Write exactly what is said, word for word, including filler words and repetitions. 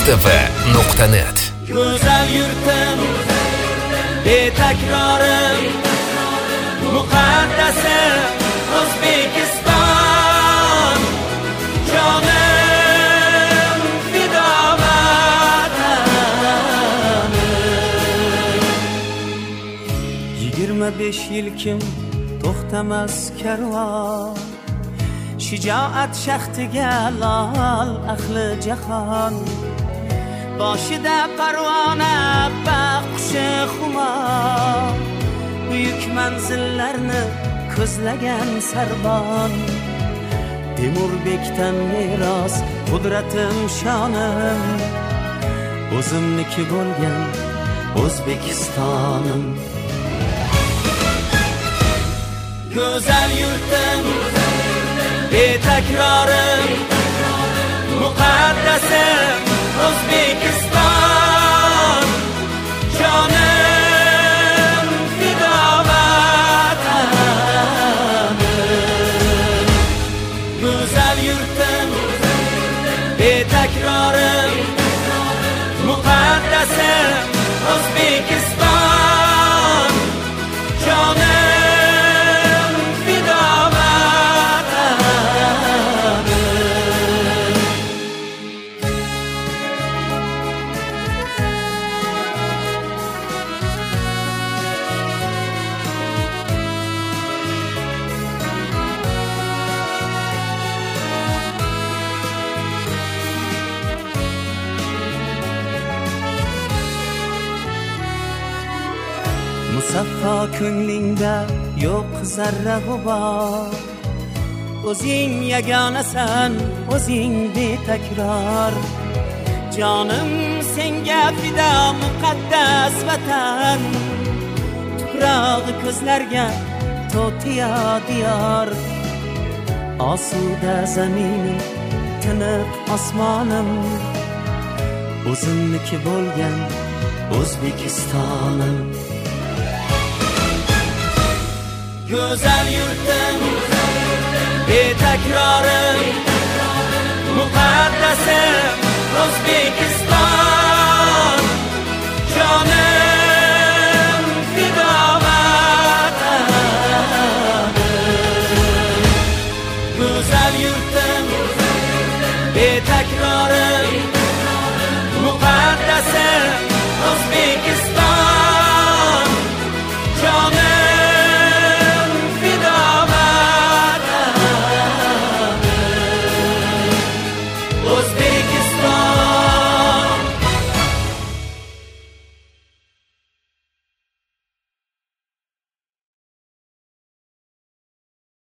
tv nuqta net. Güzel yurtim, betakrarım, mukaddesim O'zbekiston, canım fido vatanim. Yigirma besh yil kim to'xtamas karvon, shijoat shaxtiga lol ahli jahon. Boshida parvona baqshi xumor, buyuk manzillarni ko'zlagan sarbon. Temurbekdan meros qudratim shonim, o'zimniki bo'lgan O'zbekistonim. Go'zal yurtim, betakrorim, muqaddasim O'zbekiston, jonim fido vatanim. Go'zal yurtim, betakrorim, muqaddasim O'zbekiston, jonim musaffo ko'nglingda yo'q zarra g'ubor, o'zing yagonasan, o'zing betakror. Jonim senga fido muqaddas vatan, tuproq ko'zlarga to'tiyo diyor. Osuda zaminim, tiniq osmonim, o'zimniki bo'lgan O'zbekistonim. Güzel yurtim, betakrorim, mukaddesim O'zbekiston, jonim fido vatanim. Güzel yurtim, betakrorim,